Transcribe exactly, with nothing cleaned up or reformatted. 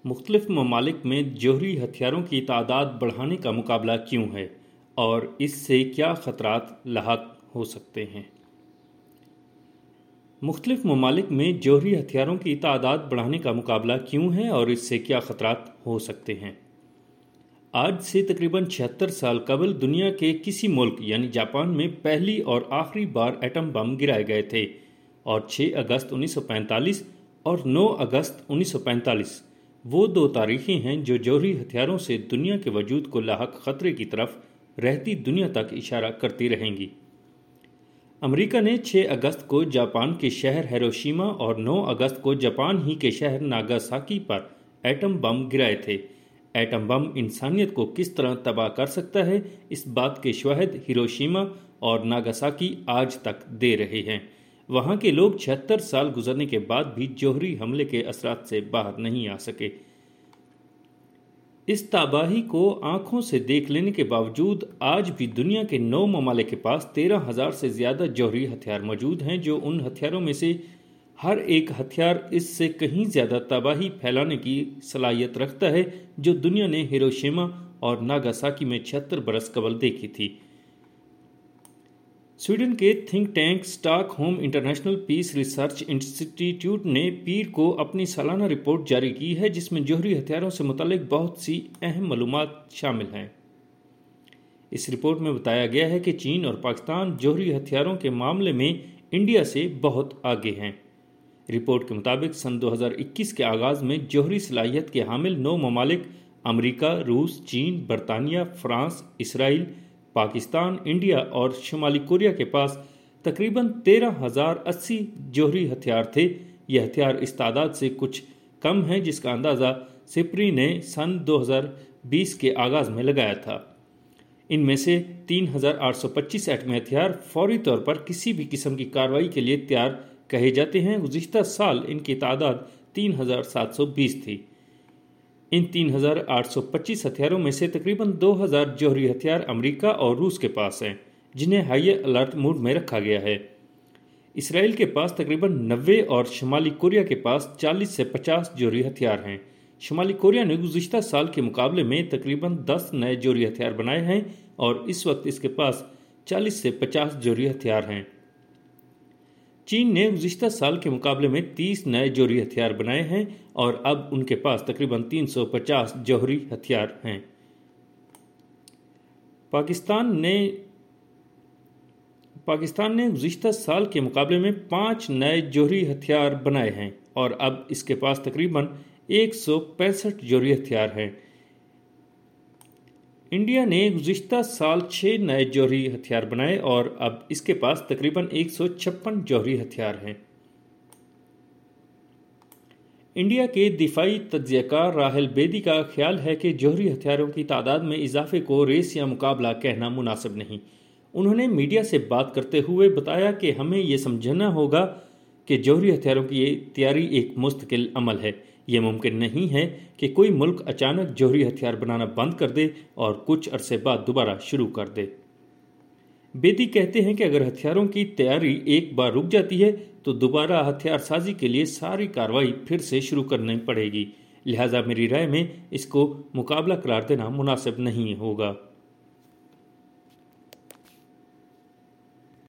मुख्तलिफ ममालिक में जौहरी हथियारों की तादाद बढ़ाने का मुकाबला क्यों है और इससे क्या ख़तरात लाहक हो सकते हैं। मुख्तलिफ ममालिक में जौहरी हथियारों की तादाद बढ़ाने का मुकाबला क्यों है और इससे क्या ख़तरात हो सकते हैं। आज से तकरीबन छिहत्तर साल कबल दुनिया के किसी मुल्क यानी जापान में पहली और आखिरी बार एटम बम गिराए गए थे और छह अगस्त उन्नीस सौ पैंतालीस और नौ अगस्त उन्नीस सौ पैंतालीस वो दो तारीखें हैं जो जौहरी हथियारों से दुनिया के वजूद को लाहक ख़तरे की तरफ रहती दुनिया तक इशारा करती रहेंगी। अमेरिका ने छह अगस्त को जापान के शहर हिरोशिमा और नौ अगस्त को जापान ही के शहर नागासाकी पर एटम बम गिराए थे। एटम बम इंसानियत को किस तरह तबाह कर सकता है, इस बात के शवाहिद हिरोशिमा और नागासाकी आज तक दे रहे हैं। वहां के लोग छिहत्तर साल गुजरने के बाद भी जौहरी हमले के असरात से बाहर नहीं आ सके। इस तबाही को आंखों से देख लेने के बावजूद आज भी दुनिया के नौ ममालिक के पास तेरह हजार से ज्यादा जौहरी हथियार मौजूद हैं, जो उन हथियारों में से हर एक हथियार इससे कहीं ज्यादा तबाही फैलाने की सलाहियत रखता है जो दुनिया ने हिरोशिमा और नागासाकी में छिहत्तर बरस कबल देखी थी। स्वीडन के think tank Stockholm international peace research institute ने पीर को अपनी सालाना रिपोर्ट जारी की है, जिसमें जौहरी हथियारों से मुतालिक बहुत सी अहम मालूमात शामिल हैं। इस रिपोर्ट में बताया गया है कि चीन और पाकिस्तान जौहरी हथियारों के मामले में इंडिया से बहुत आगे हैं। रिपोर्ट के मुताबिक सन दो हज़ार इक्कीस के आगाज में जौहरी सलाहियत के हामिल नौ ममालिक अमेरिका, रूस, चीन, बरतानिया, फ्रांस, इसराइल, पाकिस्तान, इंडिया और शुमाली कोरिया के पास तकरीबन तेरह हजार अस्सी जौहरी हथियार थे। यह हथियार इस तादाद से कुछ कम है जिसका अंदाज़ा सिप्री ने सन दो हज़ार बीस के आगाज में लगाया था। इनमें से तीन हजार आठ सौ पच्चीस एटमी हथियार फौरी तौर पर किसी भी किस्म की कार्रवाई के लिए तैयार कहे जाते हैं। गुज़िश्ता साल इनकी तादाद तीन हजार सात सौ बीस थी। इन तीन हजार आठ सौ पच्चीस हथियारों में से तकरीबन दो हजार जौहरी हथियार अमेरिका और रूस के पास हैं, जिन्हें हाई अलर्ट मोड में रखा गया है। इसराइल के पास तकरीबन नब्बे और शुमाली कोरिया के पास चालीस से पचास जौहरी हथियार हैं। शुमाली कोरिया ने गुज़िश्ता साल के मुकाबले में तकरीबन दस नए जौहरी हथियार बनाए हैं और इस वक्त इसके पास चालीस से पचास जौहरी हथियार हैं। चीन ने गुज़िश्ता साल के मुकाबले में तीस नए जौहरी हथियार बनाए हैं और अब उनके पास तकरीबन तीन सौ पचास जौहरी हथियार हैं। पाकिस्तान ने पाकिस्तान ने गुज़िश्ता साल के मुकाबले में पाँच नए जौहरी हथियार बनाए हैं और अब इसके पास तकरीबन एक सौ पैंसठ जौहरी हथियार हैं। इंडिया ने गुज़िश्ता साल छः नए जौहरी हथियार बनाए और अब इसके पास तकरीबन एक सौ छप्पन जौहरी हथियार हैं। इंडिया के दिफाई तज्ज़ियाकार राहल बेदी का ख्याल है कि जौहरी हथियारों की तादाद में इजाफे को रेस या मुकाबला कहना मुनासिब नहीं। उन्होंने मीडिया से बात करते हुए बताया कि हमें ये समझना होगा कि जौहरी हथियारों की तैयारी एक मुस्तकिल अमल है। यह मुमकिन नहीं है कि कोई मुल्क अचानक जौहरी हथियार बनाना बंद कर दे और कुछ अरसे बाद दोबारा शुरू कर दे। बेदी कहते हैं कि अगर हथियारों की तैयारी एक बार रुक जाती है तो दोबारा हथियार साजी के लिए सारी कार्रवाई फिर से शुरू करनी पड़ेगी। लिहाजा मेरी राय में इसको मुकाबला करार देना मुनासिब नहीं होगा।